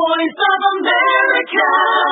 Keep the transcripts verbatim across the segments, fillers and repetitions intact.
voice of America.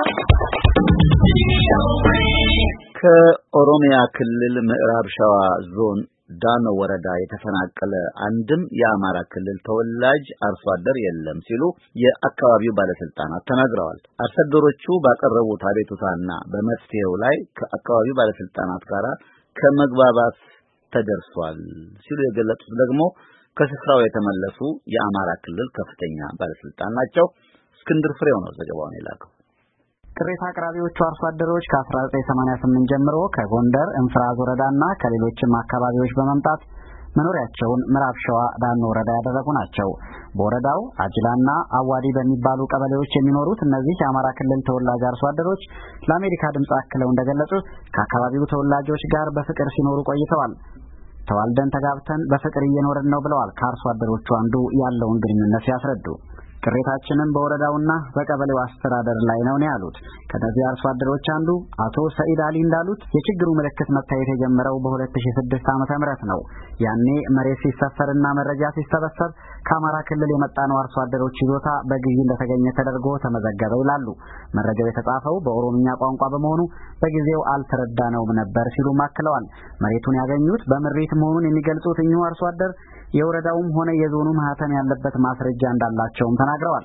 ከኦሮሚያ ክልል ምዕራብ ሸዋ ዞን ዳኖ ወረዳ የተፈናቀለ አንድም የአማራ ክልል ተወላጅ አርሶ አደር የለም ሲሉ የአካባቢው ባለስልጣናት ተናግረዋል። አርሶ አደሮቹ ባቀረቡት አቤቱታና በመፍትሄው ላይ ከአካባቢው ባለስልጣናት ጋር ከመግባባት ተደርሷል ሲሉ የገለጹት ደግሞ ከስፍራው የተመለሱ የአማራ ክልል ከፍተኛ ባለስልጣን ናቸው። እስክንድር ፍሬው ነው ዘገባውን የላከው። ቅሬታ አቅራቢዎቹ አርሶ አደሮች ከ1988 ጀምሮ ከጎንደር እንፍራዝ ወረዳና ከሌሎችም አካባቢዎች በመምጣት መኖሪያቸውን ምዕራብ ሸዋ ዳኖ ወረዳ ያደረጉ ናቸው። በወረዳው አጅላና አዋዲ በሚባሉ ቀበሌዎች የሚኖሩት እነዚህ የአማራ ክልል ተወላጅ አርሶ አደሮች ለአሜሪካ ድምፅ አክለው እንደገለጹት ከአካባቢው ተወላጆች ጋር በፍቅር ሲኖሩ ቆይተዋል። ተዋልደን ተጋብተን በፍቅር እየኖርን ነው ብለዋል። ከአርሶ አደሮቹ አንዱ ያለውን ግንኙነት ሲያስረዱ ቅሬታችንን በወረዳውና በቀበሌው አስተዳደር ላይ ነው ነው ያሉት። ከነዚህ አርሶ አደሮች አንዱ አቶ ሰኢድ አሊ እንዳሉት የችግሩ ምልክት መታየት የጀመረው በሁለት ሺህ ስድስት ዓመተ ምህረት ነው። ያኔ መሬት ሲሰፈርና መረጃ ሲሰበሰብ ከአማራ ክልል የመጣነው አርሶ አደሮች ይዞታ በግዢ እንደተገኘ ተደርጎ ተመዘገበ ይላሉ። መረጃው የተጻፈው በኦሮምኛ ቋንቋ በመሆኑ በጊዜው አልተረዳነውም ነበር ሲሉ አክለዋል። መሬቱን ያገኙት በምሪት መሆኑን የሚገልጹት እኚሁ አርሶ አደር የወረዳውም ሆነ የዞኑ ማህተም ያለበት ማስረጃ እንዳላቸውም ተናግረዋል።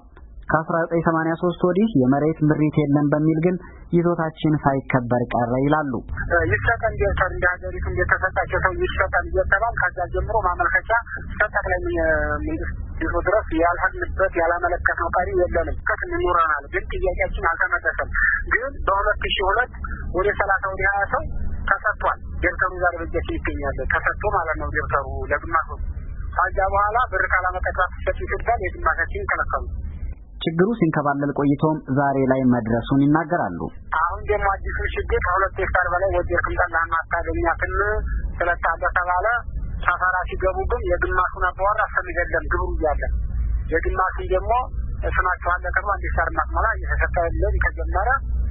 ከ1983 ወዲህ የመሬት ምሪት የለም በሚል ግን ይዞታችን ሳይከበር ቀረ ይላሉ። ይሰጠን ዲርተር እንደሀገሪቱ እንደተሰጣቸው ሰው ይሰጠን እየተባል ከዛ ጀምሮ ማመልከቻ ጠቅላይ መንግስት ቢሮ ድረስ ያልሀልበት ያላመለከተው ቀሪ የለንም። ከት እንኖረናል ግን ጥያቄያችን አልተመለሰም። ግን በሁለት ሺህ ሁለት ወደ ሰላሳ ወደ ሀያ ሰው ተሰጥቷል። ዲርተሩ ዛሬ በእጃችን ይገኛል። ተሰጥቶ ማለት ነው ዲርተሩ ለግማሽ ከዛ በኋላ ብር ካላመጣጣት ሰጪ ሲባል የግማሻችን ከለከሉ። ችግሩ ሲንከባለል ቆይቶም ዛሬ ላይ መድረሱን ይናገራሉ። አሁን ደግሞ አዲሱ ችግር ከሁለት ሄክታር በላይ ወዲያውም ጠላና አታገኛትም ስለታለ ተባለ። ሰፈራ ሲገቡ ግን የግማሹን አባወራ አሰምገለም ግብሩ እያለ የግማሹን ደግሞ ስማቸው አለ ከባ እንዲሰርና ማላ እየተሰጠ ያለን ከጀመረ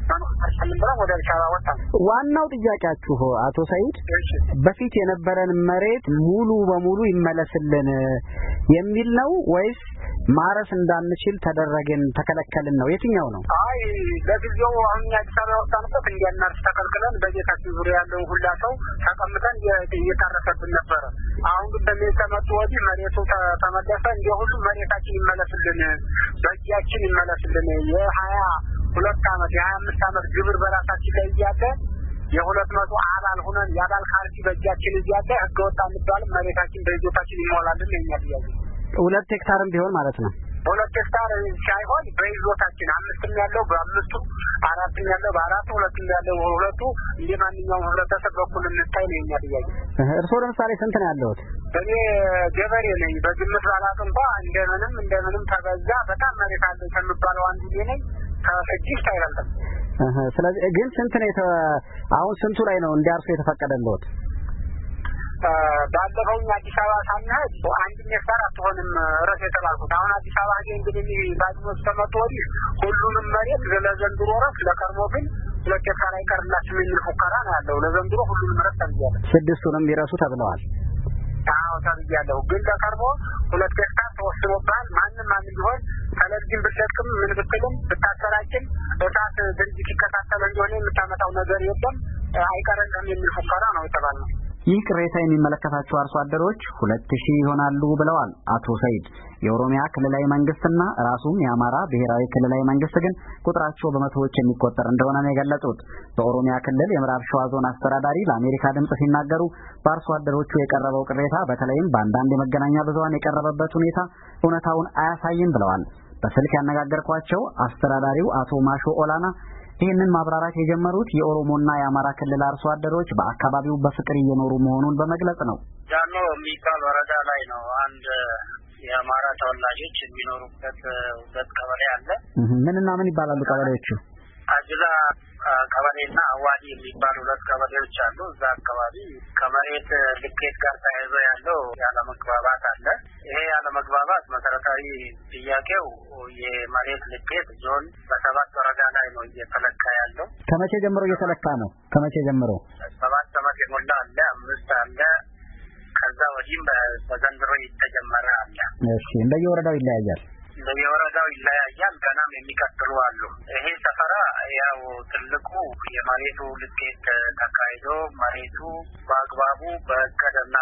ዋናው ጥያቄያችሁ አቶ ሰይድ በፊት የነበረን መሬት ሙሉ በሙሉ ይመለስልን የሚል ነው ወይስ ማረስ እንዳንችል ተደረገን ተከለከልን ነው? የትኛው ነው? አይ ለጊዜው አሁን አዲስ አበባ ወጣንበት እንዲያናርስ ተከልክለን በቤታችን ዙሪያ ያለው ሁላ ሰው ተቀምጠን እየታረሰብን ነበር። አሁን ግን በሚሰመጡ ወዲህ መሬቱ ተመለሰ። እንዲሁ ሁሉ መሬታችን ይመለስልን በእጃችን ይመለስልን የሀያ ሁለት ዓመት የሀያ አምስት ዓመት ግብር በራሳችን ላይ እያለ የሁለት መቶ አባል ሆነን ያባል ካርቲ በእጃችን እያለ ህገወጥ አንባል መሬታችን በይዞታችን ይሞላልን የኛል ያለ ሁለት ሄክታርም ቢሆን ማለት ነው። ሁለት ሄክታር ሳይሆን በይዞታችን አምስትም ያለው በአምስቱ አራትም ያለው በአራቱ ሁለትም ያለው ሁለቱ እንደማንኛውም ህብረተሰብ በኩል እንታይ ነው የኛል ያለ። እርሶ ለምሳሌ ስንት ነው ያለውት? እኔ ገበሬ ነኝ። በግምት ባላቅ እንኳን እንደምንም እንደምንም ተበዛ በጣም መሬት አለ ከሚባለው አንዱ ነኝ። ከእጅሽ ታይራለህ። አሃ ስለዚህ ግን ስንት ነው አሁን ስንቱ ላይ ነው እንዲያርሱ የተፈቀደልዎት? ባለፈው አዲስ አበባ ሳንሄድ አንድ ሄክታር አትሆንም ራስ የተባልኩት። አሁን አዲስ አበባ ሄጄ እንግዲህ ባድመስ ተመቶ ወዲህ ሁሉንም መሬት ለዘንድሮ ራስ ለቀርሞ ግን ሁለት ሄክታር አይቀርላችሁ የሚል ፉከራ ነው ያለው። ለዘንድሮ ሁሉንም መሬት ተንዚያለ ስድስቱንም ቢረሱ ተብለዋል። አዎ ተንዚያለሁ። ግን ለቀርሞ ሁለት ሄክታር ተወስኖባል። ማንንም ማንም ቢሆን ተለብጅን ብትለቅም ምን ብትልም ብታሰራጭም እሳት ድርጅት ይከታተል እንደሆነ የምታመጣው ነገር የለም አይቀርልም የሚል ፉከራ ነው የተባለው። ይህ ቅሬታ የሚመለከታቸው አርሶ አደሮች ሁለት ሺህ ይሆናሉ ብለዋል አቶ ሰይድ። የኦሮሚያ ክልላዊ መንግስትና ራሱም የአማራ ብሔራዊ ክልላዊ መንግስት ግን ቁጥራቸው በመቶዎች የሚቆጠር እንደሆነ ነው የገለጹት። በኦሮሚያ ክልል የምዕራብ ሸዋ ዞን አስተዳዳሪ ለአሜሪካ ድምጽ ሲናገሩ በአርሶ አደሮቹ የቀረበው ቅሬታ በተለይም በአንዳንድ የመገናኛ ብዙሃን የቀረበበት ሁኔታ እውነታውን አያሳይም ብለዋል። በስልክ ያነጋገርኳቸው አስተዳዳሪው አቶ ማሾ ኦላና ይህንን ማብራራት የጀመሩት የኦሮሞና የአማራ ክልል አርሶ አደሮች በአካባቢው በፍቅር እየኖሩ መሆኑን በመግለጽ ነው። ዳኖ የሚባል ወረዳ ላይ ነው አንድ የአማራ ተወላጆች የሚኖሩበት ሁለት ቀበሌ አለ። ምንና ምን ይባላሉ ቀበሌዎቹ? አጅላ ቀበሌና አዋዲ የሚባሉ ሁለት ቀበሌዎች አሉ። እዛ አካባቢ ከመሬት ልኬት ጋር ተያይዞ ያለው ያለመግባባት አለ። ይሄ ያለመግባባት መሰረታዊ ጥያቄው የመሬት ልኬት ዞን በሰባት ወረዳ ላይ ነው እየተለካ ያለው። ከመቼ ጀምሮ እየተለካ ነው? ከመቼ ጀምሮ? ሰባት ዓመት የሞላ አለ፣ አምስት አለ፣ ከዛ ወዲህም በዘንድሮ የተጀመረ አለ። እሺ እንደየወረዳው ይለያያል። ለየወረዳው ይለያያል። ገናም የሚቀጥሉ አሉ። ይሄ ሰፈራ ያው ትልቁ የመሬቱ ልኬት ተካሂዶ መሬቱ በአግባቡ በእቅድና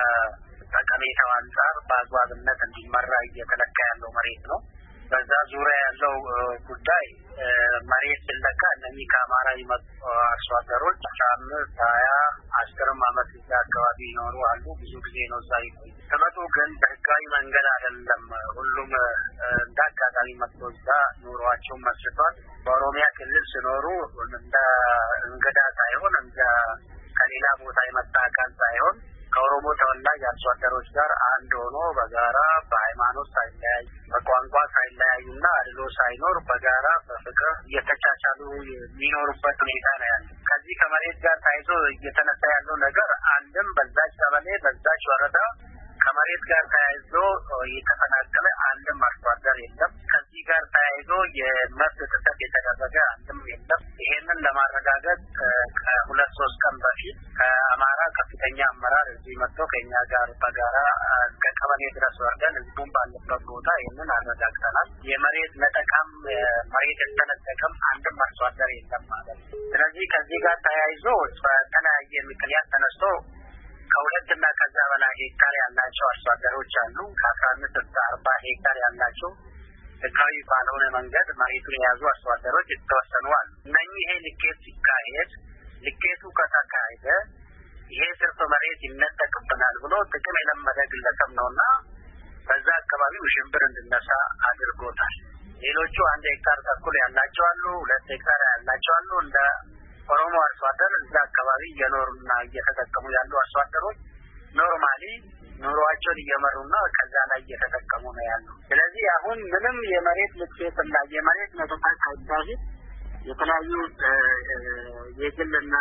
በጠቀሜታው አንጻር በአግባብነት እንዲመራ እየተለካ ያለው መሬት ነው። በዛ ዙሪያ ያለው ጉዳይ መሬት ሲለካ እነኚህ ከአማራ የመጡ አርሶ አደሮች አስራ አምስት ሀያ አስርም ዓመት እዛ አካባቢ ይኖሩ አሉ። ብዙ ጊዜ ነው እዛ ይቆዩ። ሲመጡ ግን በህጋዊ መንገድ አይደለም። ሁሉም እንደ አጋጣሚ መጥቶ እዛ ኑሯቸውን መስርቷል። በኦሮሚያ ክልል ሲኖሩ እንደ እንግዳ ሳይሆን እንደ ከሌላ ቦታ የመጣ አካል ሳይሆን ከኦሮሞ ተወላጅ አርሶ አደሮች ጋር አንድ ሆኖ በጋራ በሃይማኖት ሳይለያይ በቋንቋ ሳይለያዩና አድሎ ሳይኖር በጋራ በፍቅር እየተቻቻሉ የሚኖሩበት ሁኔታ ነው ያለው። ከዚህ ከመሬት ጋር ታይዞ እየተነሳ ያለው ነገር አንድም በዛች ቀበሌ በዛች ወረዳ ከመሬት ጋር ተያይዞ የተፈናቀለ አንድም አርሶ አደር የለም። ከዚህ ጋር ተያይዞ የመብት ጥሰት የተደረገ አንድም የለም። ይሄንን ለማረጋገጥ ከሁለት ሶስት ቀን በፊት ከአማራ ከፍተኛ አመራር እዚህ መጥቶ ከኛ ጋር በጋራ እስከ ቀበሌ ድረስ ወርደን ህዝቡን ባለበት ቦታ ይህንን አረጋግጠናል። የመሬት ነጠቃም መሬት የተነጠቀም አንድም አርሶ አደር የለም ማለት ነው። ስለዚህ ከዚህ ጋር ተያይዞ በተለያየ ምክንያት ተነስቶ ከሁለትና ከዛ በላይ ሄክታር ያላቸው አርሶ አደሮች አሉ። ከአስራ አምስት እስከ አርባ ሄክታር ያላቸው ህጋዊ ባልሆነ መንገድ መሬቱን የያዙ አርሶ አደሮች የተወሰኑ አሉ። እነኚህ ይሄ ልኬት ሲካሄድ ልኬቱ ከተካሄደ ይሄ ስርፍ መሬት ይነጠቅብናል ብሎ ጥቅም የለመደ ግለሰብ ነውና በዛ አካባቢ ውሽንብር እንድነሳ አድርጎታል። ሌሎቹ አንድ ሄክታር ተኩል ያላቸው አሉ፣ ሁለት ሄክታር ያላቸው አሉ። እንደ ኦሮሞ አርሶ አደር እዛ አካባቢ እየኖሩና እየተጠቀሙ ያሉ አርሶ አደሮች ኖርማሊ ኑሯቸውን እየመሩና ከዛ ላይ እየተጠቀሙ ነው ያሉ። ስለዚህ አሁን ምንም የመሬት ልኬትና የመሬት ነጠቃ ሳይካሄድ የተለያዩ የግልና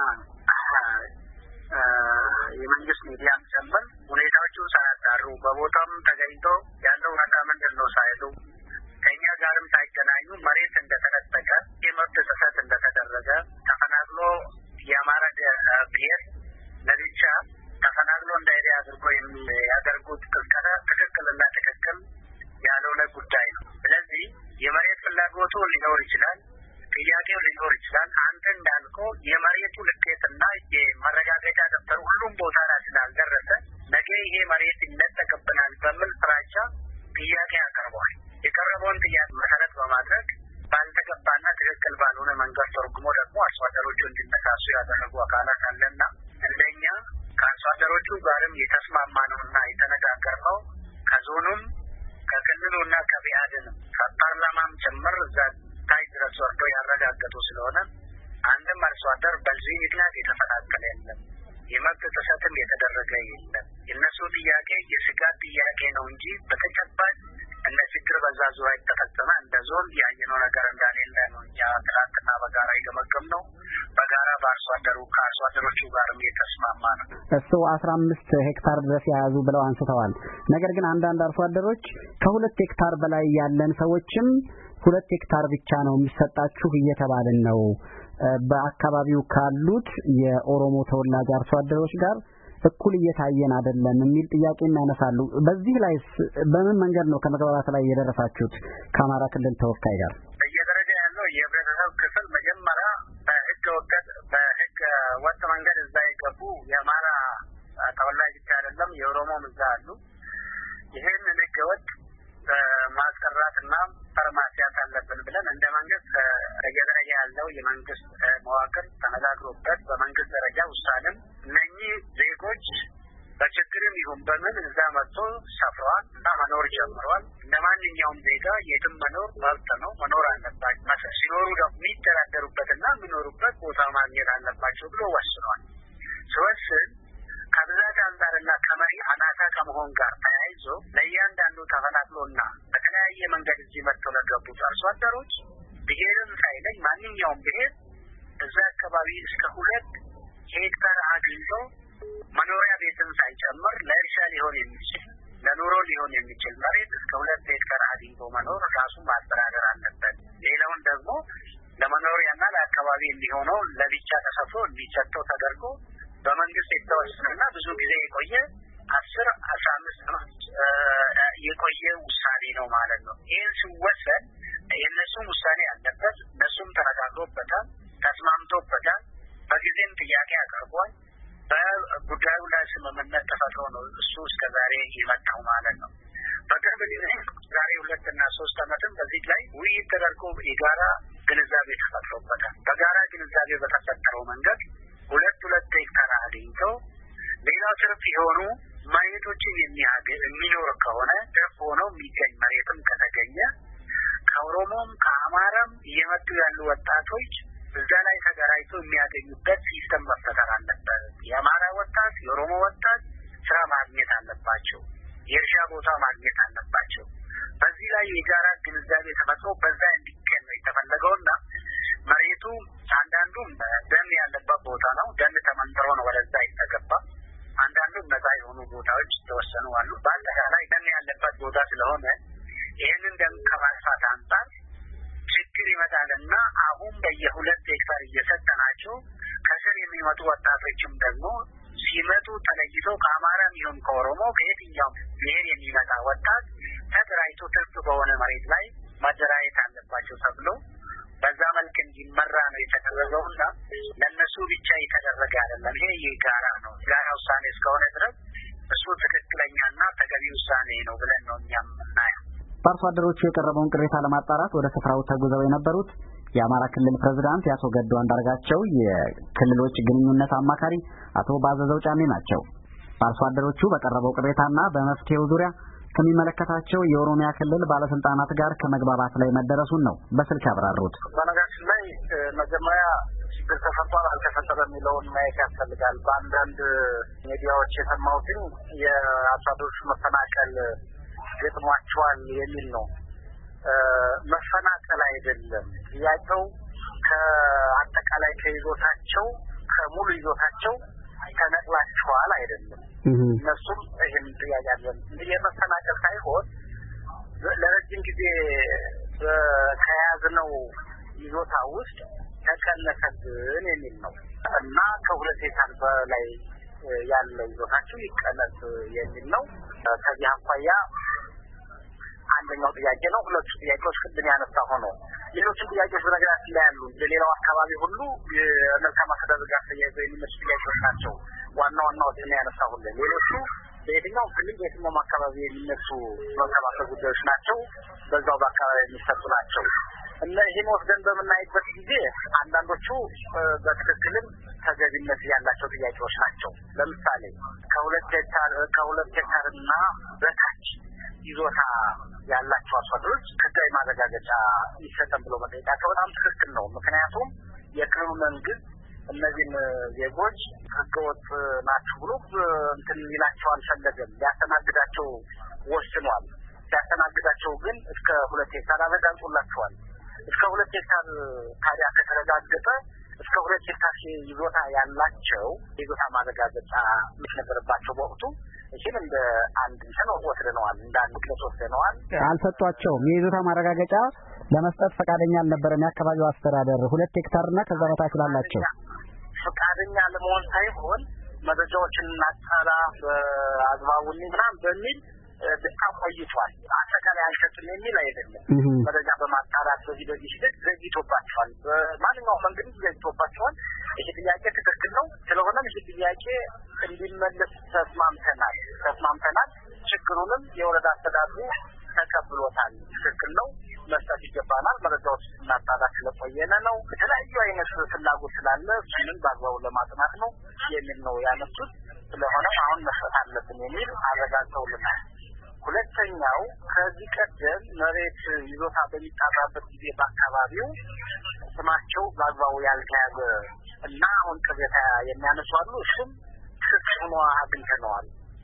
የመንግስት ሚዲያም ጨምር ሁኔታዎቹን ሳያጣሩ በቦታም ተገኝቶ ያለው ሁኔታ ምንድን ነው ሳይሉ ከኛ ጋርም ሳይገናኙ መሬት እንደተነጠቀ የመብት ጥሰት እንደተደረገ ተፈናቅሎ የአማራ ብሔር ለብቻ ተፈናቅሎ እንዳይሄድ አድርጎ የሚያደርጉት ቅስቀሳ ትክክልና ትክክል ያልሆነ ጉዳይ ነው። ስለዚህ የመሬት ፍላጎቱ ሊኖር ይችላል፣ ጥያቄው ሊኖር ይችላል። አንተ እንዳልከው የመሬቱ ልኬትና የመረጋገጫ ደብተር ሁሉም ቦታ ላይ ስላልደረሰ ነገ ይሄ መሬት ይነጠቅብናል በሚል ፍራቻ ጥያቄ ያቀርበዋል። የቀረበውን ጥያቄ መሰረት በማድረግ ባልተገባና ትክክል ባልሆነ መንገድ ተርጉሞ ደግሞ አርሶ አደሮቹ እንዲነሳሱ ያደረጉ አካላት አለና እንደኛ ከአርሶ አደሮቹ ጋርም የተስማማ ነውና የተነጋገርነው ከዞኑም ከክልሉና ከቢያድንም ከፓርላማም ጭምር እዛ ታይ ድረስ ወርዶ ያረጋገጡ ስለሆነ አንድም አርሶ አደር በዚህ ምክንያት የተፈናቀለ የለም፣ የመብት ጥሰትም የተደረገ የለም። የእነሱ ጥያቄ የስጋት ጥያቄ ነው እንጂ በተጨባጭ እንደ ችግር በዛ ዙሪያ የተፈጸመ እንደ ዞን ያየነው ነገር እንዳሌለ ነው። እኛ ትናንትና በጋራ የገመገምነው በጋራ በአርሶ አደሩ ከአርሶ አደሮቹ ጋርም የተስማማ ነው። እሱ አስራ አምስት ሄክታር ድረስ የያዙ ብለው አንስተዋል። ነገር ግን አንዳንድ አርሶ አደሮች ከሁለት ሄክታር በላይ ያለን ሰዎችም ሁለት ሄክታር ብቻ ነው የሚሰጣችሁ እየተባልን ነው በአካባቢው ካሉት የኦሮሞ ተወላጅ አርሶ አደሮች ጋር እኩል እየታየን አይደለም የሚል ጥያቄ ያነሳሉ። በዚህ ላይ በምን መንገድ ነው ከመግባባት ላይ የደረሳችሁት ከአማራ ክልል ተወካይ ጋር? በየደረጃ ያለው የህብረተሰብ ክፍል መጀመሪያ በህገ ወጥ በህገ ወጥ መንገድ እዛ የገቡ የአማራ ተወላጅ ብቻ አይደለም የኦሮሞም እዛ አሉ። ይህን ህገ ወጥ ማስቀራትና ፐርማሲያት አለብን ብለን እንደ መንግስት በየደረጃ ያለው የመንግስት መዋቅር ተነጋግሮበት በመንግስት ደረጃ ውሳኔም እነኚህ ዜጎች በችግርም ይሁን በምን እዛ መጥቶ ሰፍረዋል እና መኖር ጀምረዋል። እንደ ማንኛውም ዜጋ የትም መኖር መብት ነው፣ መኖር አለባቸው። ሲኖሩ ደግሞ የሚተዳደሩበትና የሚኖሩበት ቦታ ማግኘት አለባቸው ብሎ ወስኗል። ሲወስን ከብዛት አንጻርና ከመሪ አናሳ ከመሆን ጋር ተያይዞ ለእያንዳንዱ ተፈናቅሎና በተለያየ መንገድ እዚህ መጥተው ለገቡት አርሶ አደሮች ብሔርን ሳይለይ ማንኛውም ብሔር እዛ አካባቢ እስከ ሁለት ሄክታር አግኝቶ መኖሪያ ቤትን ሳይጨምር ለእርሻ ሊሆን የሚችል ለኑሮ ሊሆን የሚችል መሬት እስከ ሁለት ሄክታር አግኝቶ መኖር ራሱን ማስተዳደር አለበት። ሌላውን ደግሞ ለመኖሪያና ለአካባቢ የሚሆነው ለብቻ ተሰፍሮ እንዲሰጠው ተደርጎ በመንግስት የተወሰነና ብዙ ጊዜ የቆየ አስር አስራ አምስት ዓመት የቆየ ውሳኔ ነው ማለት ነው። ይህን ውይይት ተደርጎ የጋራ ግንዛቤ ተፈጥሮበታል። በጋራ ግንዛቤ በተፈጠረው መንገድ ሁለት ሁለት ሄክታር አግኝተው ሌላው ትርፍ የሆኑ መሬቶችን የሚያገኝ የሚኖር ከሆነ ትርፍ ሆኖ የሚገኝ መሬትም ከተገኘ ከኦሮሞም ከአማራም እየመጡ ያሉ ወጣቶች እዛ ላይ ተገራይቶ የሚያገኙበት ሲስተም መፈጠር አለበት። የአማራ ወጣት የኦሮሞ ወጣት ስራ ማግኘት አለባቸው። የእርሻ ቦታ ማግኘት አለባቸው። በዚህ ላይ የጋራ ግንዛቤ ተፈጥሮ በዛ እንዲገኝ ነው የተፈለገውና መሬቱ አንዳንዱም ደን ያለበት ቦታ ነው። ደን ተመንጥሮ ነው ወደዛ የተገባ። አንዳንዱም ነፃ የሆኑ ቦታዎች ተወሰኑ አሉ። በአጠቃላይ ደን ያለበት ቦታ ስለሆነ ይህንን ደን ከማጥፋት አንጻር ችግር ይመጣልና አሁን በየሁለት ሄክታር እየሰጠናቸው ከስር የሚመጡ ወጣቶችም ደግሞ ሲመጡ ተለይተው ከአማራም ይሁን ከኦሮሞ ከየትኛውም ብሔር የሚመጣ ወጣት ተደራጅቶ ትርፍ በሆነ መሬት ላይ ማደራጀት አለባቸው ተብሎ በዛ መልክ እንዲመራ ነው የተደረገውና ለነሱ ብቻ የተደረገ አይደለም። ይሄ የጋራ ነው። ጋራ ውሳኔ እስከሆነ ድረስ እሱ ትክክለኛና ተገቢ ውሳኔ ነው ብለን ነው እኛም የምናየው። በአርሶ አደሮቹ የቀረበውን ቅሬታ ለማጣራት ወደ ስፍራው ተጉዘው የነበሩት የአማራ ክልል ፕሬዝዳንት አቶ ገዱ አንዳርጋቸው፣ የክልሎች ግንኙነት አማካሪ አቶ ባዘዘው ጫኔ ናቸው። በአርሶ አደሮቹ በቀረበው ቅሬታና በመፍትሄው ዙሪያ ከሚመለከታቸው የኦሮሚያ ክልል ባለስልጣናት ጋር ከመግባባት ላይ መደረሱን ነው በስልክ ያብራሩት። በነገራችን ላይ መጀመሪያ ችግር ተፈጥሯል አልተፈጠረም የሚለውን ማየት ያስፈልጋል። በአንዳንድ ሚዲያዎች የሰማሁትን የአርሶ አደሮቹ መፈናቀል ገጥሟቸዋል የሚል ነው። መፈናቀል አይደለም ጥያቄው፣ ከአጠቃላይ ከይዞታቸው ከሙሉ ይዞታቸው ተነቅላቸዋል አይደለም። እነሱም ይህን ጥያቄ አለን እንግዲህ የመፈናቀል ሳይሆን ለረጅም ጊዜ ከያዝነው ይዞታ ውስጥ ተቀነሰብን የሚል ነው እና ከሁለት ሄክታር በላይ ያለ ይዞታቸው ይቀነስ የሚል ነው። ከዚህ አኳያ አንደኛው ጥያቄ ነው። ሁለቱ ጥያቄዎች ቅድም ያነሳ ሆኖ ሌሎችም ጥያቄዎች በነገራችን ላይ ያሉ ለሌላው አካባቢ ሁሉ የመልካም አስተዳደር ጋር ተያይዘው የሚነሱ ጥያቄዎች ናቸው። ዋና ዋናው ጥያቄ ያነሳ ሁሉ ሌሎቹ በየትኛው ክልል በየትኛውም አካባቢ የሚነሱ መልካም አስተዳደር ጉዳዮች ናቸው። በዛው በአካባቢ የሚሰጡ ናቸው እና ይህን ወስደን በምናይበት ጊዜ አንዳንዶቹ በትክክልም ተገቢነት ያላቸው ጥያቄዎች ናቸው። ለምሳሌ ከሁለት ሄክታር ከሁለት ሄክታርና በታች ይዞታ ያላቸው አርሶ አደሮች ህጋዊ ማረጋገጫ ይሰጠን ብሎ መጠየቃቸው በጣም ትክክል ነው። ምክንያቱም የክልሉ መንግስት እነዚህን ዜጎች ህገወጥ ናቸው ብሎ እንትን ይላቸው አልፈለገም። ሊያስተናግዳቸው ወስኗል። ሲያስተናግዳቸው ግን እስከ ሁለት ሄክታር አረጋግጦላቸዋል። እስከ ሁለት ሄክታር ታዲያ ከተረጋገጠ እስከ ሁለት ሄክታር ይዞታ ያላቸው ይዞታ ማረጋገጫ ነበረባቸው በወቅቱ። እሺም እንደ አንድ ሰው ወስደነዋል፣ እንደ አንድ ክለስ ወስደነዋል። አልሰጧቸውም። የይዞታ ማረጋገጫ ለመስጠት ፈቃደኛ አልነበረም የአካባቢው አስተዳደር። ሁለት ሄክታርና ከዛ በታች ላላቸው ፈቃደኛ ለመሆን ሳይሆን መረጃዎችን እናጣራ በአግባቡኒ ምናምን በሚል በጣም ቆይቷል። አጠቃላይ አልሰጥም የሚል አይደለም። መረጃ በማጣራት በዚህ በዚህ ሂደት ዘግይቶባቸዋል። በማንኛውም መንገድ ዘግይቶባቸዋል። ይሄ ጥያቄ ትክክል ነው። ስለሆነም ይሄ ጥያቄ እንዲመለስ ተስማምተናል ተስማምተናል ችግሩንም የወረዳ አስተዳደሩ ተቀብሎታል። ትክክል ነው፣ መስጠት ይገባናል። መረጃዎች እናጣራ ስለቆየነ ነው። የተለያዩ አይነት ፍላጎት ስላለ እሱንም በአግባቡ ለማጥናት ነው የሚል ነው ያነሱት። ስለሆነም አሁን መስጠት አለብን የሚል አረጋግጠውልናል። ሁለተኛው ከዚህ ቀደም መሬት ይዞታ በሚጣራበት ጊዜ በአካባቢው ስማቸው በአግባቡ ያልተያዘ እና አሁን ቅሬታ የሚያነሱ አሉ። እሱም ትክክል ሆኖ አግኝተነዋል።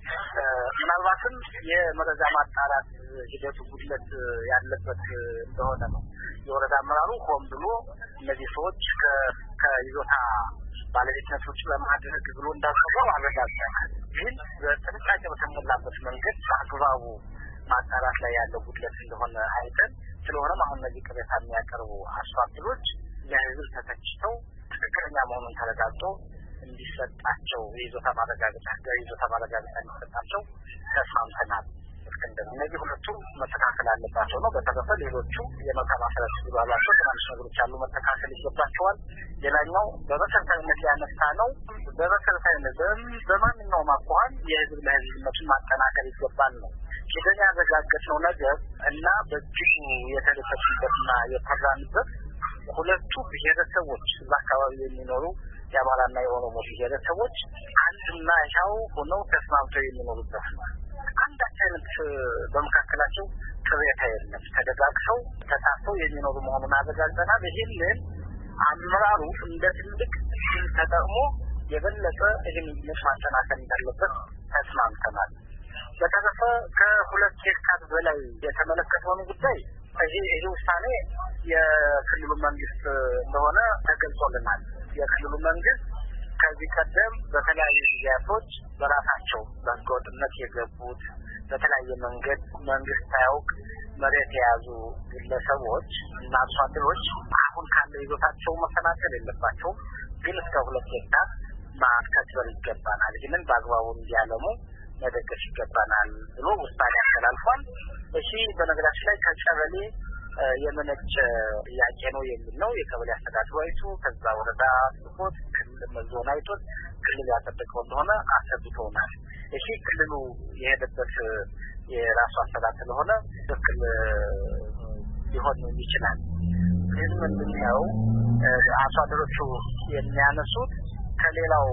ምናልባትም የመረጃ ማጣራት ሂደቱ ጉድለት ያለበት እንደሆነ ነው። የወረዳ አመራሩ ሆን ብሎ እነዚህ ሰዎች ከይዞታ ባለቤትነቶች ለማድረግ ብሎ እንዳሰበው አረጋግጠናል። ግን በጥንቃቄ በተሞላበት መንገድ በአግባቡ ማጣራት ላይ ያለው ጉድለት እንደሆነ አይተን ስለሆነም አሁን እነዚህ ቅሬታ የሚያቀርቡ አርሶ አደሮች ለህዝብ ተተችተው ትክክለኛ መሆኑን ተረጋግጦ እንዲሰጣቸው የይዞታ ማረጋገጫ የይዞታ ማረጋገጫ እንዲሰጣቸው ተስማምተናል። እስከንደዚህ እነዚህ ሁለቱ መተካከል አለባቸው ነው። በተረፈ ሌሎቹ የመልካም አስተዳደር ሲባላቸው ትናንሽ ነገሮች አሉ፣ መተካከል ይገባቸዋል። ሌላኛው በመሰረታዊነት ያነሳ ነው። በመሰረታዊነት በማንኛውም አኳኋን የህዝብ ለህዝብነቱን ማጠናከር ይገባል ነው። ሄደን ያረጋገጥነው ነገር እና በእጅጉ የተደሰትንበትና የፈራንበት ሁለቱ ብሔረሰቦች እዛ አካባቢ የሚኖሩ የአማራና የኦሮሞ ብሔረሰቦች አንድና ያው ሆነው ተስማምተው የሚኖሩበት ነው። አንዳች አይነት በመካከላቸው ቅሬታ የለም። ተደጋግፈው ተሳስበው የሚኖሩ መሆኑን አረጋግጠናል። ይህንን አመራሩ እንደ ትልቅ ተጠቅሞ የበለጠ ይህን ማጠናከር እንዳለበት ተስማምተናል። በተረፈ ከሁለት ሄክታር በላይ የተመለከተውን ጉዳይ ይሄ ይሄ ውሳኔ የክልሉ መንግስት እንደሆነ ተገልጾልናል። የክልሉ መንግስት ከዚህ ቀደም በተለያዩ ጊዜያቶች በራሳቸው በህገወጥነት የገቡት በተለያየ መንገድ መንግስት ሳያውቅ መሬት የያዙ ግለሰቦች እና አርሶ አደሮች አሁን ካለው ይዞታቸው መፈናቀል የለባቸውም፣ ግን እስከ ሁለት ሄክታር ማስከበር ይገባናል፣ ይህንን በአግባቡ እንዲያለሙ መደገፍ ይገባናል ብሎ ውሳኔ አስተላልፏል። እሺ በነገራችን ላይ ከቀበሌ የመነጨ ጥያቄ ነው የሚል ነው። የቀበሌ አስተዳደሩ አይቶ ከዛ ወረዳ ስፖርት ክልል መዞን አይቶ ክልል ያጸደቀው እንደሆነ አሰብቶናል። እሺ ክልሉ የሄደበት የራሱ አስተዳደር ስለሆነ ትክክል ሊሆን ይችላል። ግን ምንድነው አርሶ አደሮቹ የሚያነሱት ከሌላው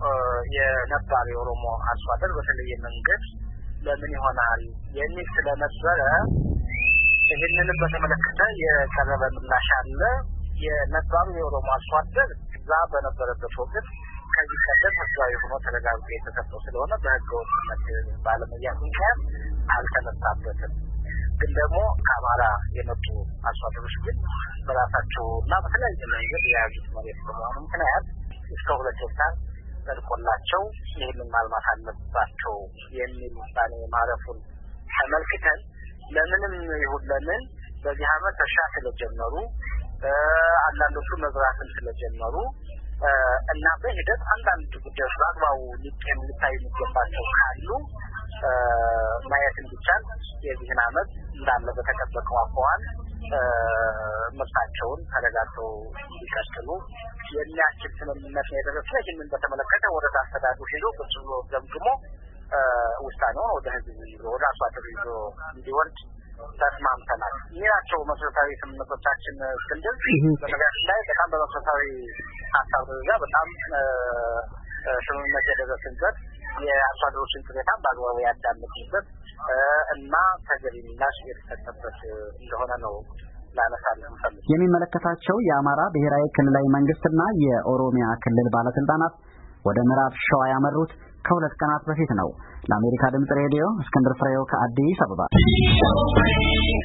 የነባር የኦሮሞ አርሶ አደር በተለየ መንገድ ለምን ይሆናል የሚል ስለነበረ ይህንን በተመለከተ የቀረበ ምላሽ አለ። የነባሩ የኦሮሞ አርሶ አደር እዛ በነበረበት ወቅት ከዚህ ቀደም ህጋዊ ሆኖ ተረጋግጦ የተሰጠው ስለሆነ በህገ ወጥነት ባለመያዝ ምክንያት አልተነሳበትም። ግን ደግሞ ከአማራ የመጡ አርሶ አደሮች ግን በራሳቸውና በተለያየ መንገድ የያዙት መሬት በመሆኑ ምክንያት እስከ ሁለት ሄክታር ጸድቆላቸው ይህንን ማልማት አለባቸው የሚል ውሳኔ ማረፉን ተመልክተን ለምንም ይሁን ለምን በዚህ ዓመት እርሻ ስለጀመሩ አንዳንዶቹ መዝራትን ስለጀመሩ እና በሂደት አንዳንድ ጉዳዮች በአግባቡ ሊጤም ሊታዩ የሚገባቸው ካሉ ማየት እንዲቻል የዚህን ዓመት እንዳለ በተጠበቀው አኳኋን ምርታቸውን ተረጋግተው እንዲቀጥሉ የሚያስችል ስምምነት ነው የደረስነው። ይህንን በተመለከተ ወረዳ አስተዳደሩ ሄዶ ቁጭ ብሎ ገምግሞ ውሳኔውን ወደ ህዝብ ይዞ ወደ አርሶ አደሩ ይዞ እንዲወርድ ተስማምተናል። ይህናቸው መሰረታዊ ስምምነቶቻችን እስክንድር በነገራችን ላይ በጣም በመሰረታዊ ሀሳብ ደረጃ በጣም ስምምነት የደረስንበት የአርሶ አደሮችን ቅሬታ በአግባቡ ያዳመጥንበት እና ተገቢ ምላሽ የተሰጠበት እንደሆነ ነው ላነሳለን ፈልግ የሚመለከታቸው የአማራ ብሔራዊ ክልላዊ መንግስትና የኦሮሚያ ክልል ባለስልጣናት ወደ ምዕራብ ሸዋ ያመሩት ከሁለት ቀናት በፊት ነው። ለአሜሪካ ድምጽ ሬዲዮ እስክንድር ፍሬው ከአዲስ አበባ